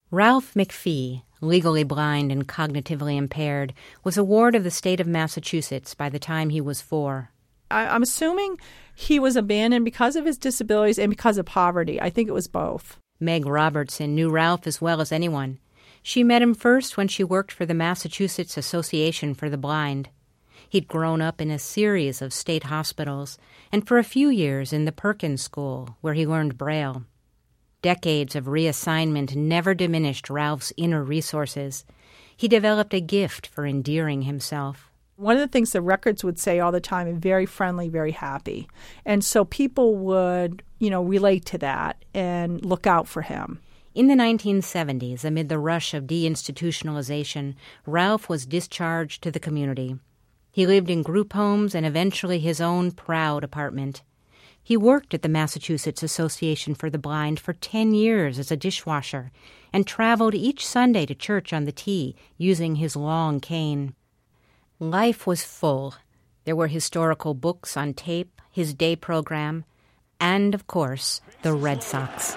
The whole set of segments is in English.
Ralph McPhee, legally blind and cognitively impaired, was a ward of the state of Massachusetts by the time he was 4. I'm assuming he was abandoned because of his disabilities and because of poverty. I think it was both. Meg Robertson knew Ralph as well as anyone. She met him first when she worked for the Massachusetts Association for the Blind. He'd grown up in a series of state hospitals and for a few years in the Perkins School, where he learned Braille. Decades of reassignment never diminished Ralph's inner resources. He developed a gift for endearing himself. One of the things the records would say all the time, very friendly, very happy. And so people would, relate to that and look out for him. In the 1970s, amid the rush of deinstitutionalization, Ralph was discharged to the community. He lived in group homes and eventually his own proud apartment. He worked at the Massachusetts Association for the Blind for 10 years as a dishwasher and traveled each Sunday to church on the T using his long cane. Life was full. There were historical books on tape, his day program, and, of course, the Red Sox.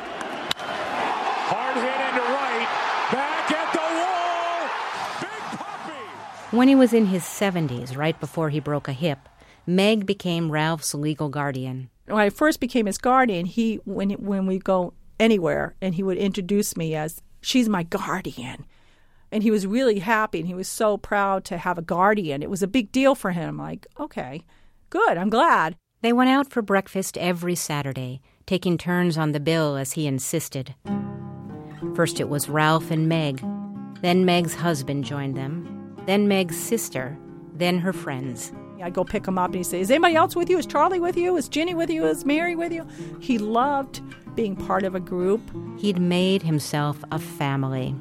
Hard hit into right, back at the wall, Big Puppy! When he was in his 70s, right before he broke a hip, Meg became Ralph's legal guardian. When I first became his guardian, when we go anywhere, and he would introduce me as, she's my guardian. And he was really happy, and he was so proud to have a guardian. It was a big deal for him. Like, okay, good, I'm glad. They went out for breakfast every Saturday, taking turns on the bill as he insisted. First it was Ralph and Meg. Then Meg's husband joined them. Then Meg's sister. Then her friends. I'd go pick him up, and he'd say, is anybody else with you? Is Charlie with you? Is Ginny with you? Is Mary with you? He loved being part of a group. He'd made himself a family.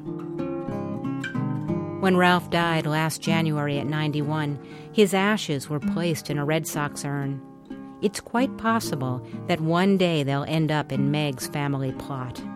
When Ralph died last January at 91, his ashes were placed in a Red Sox urn. It's quite possible that one day they'll end up in Meg's family plot.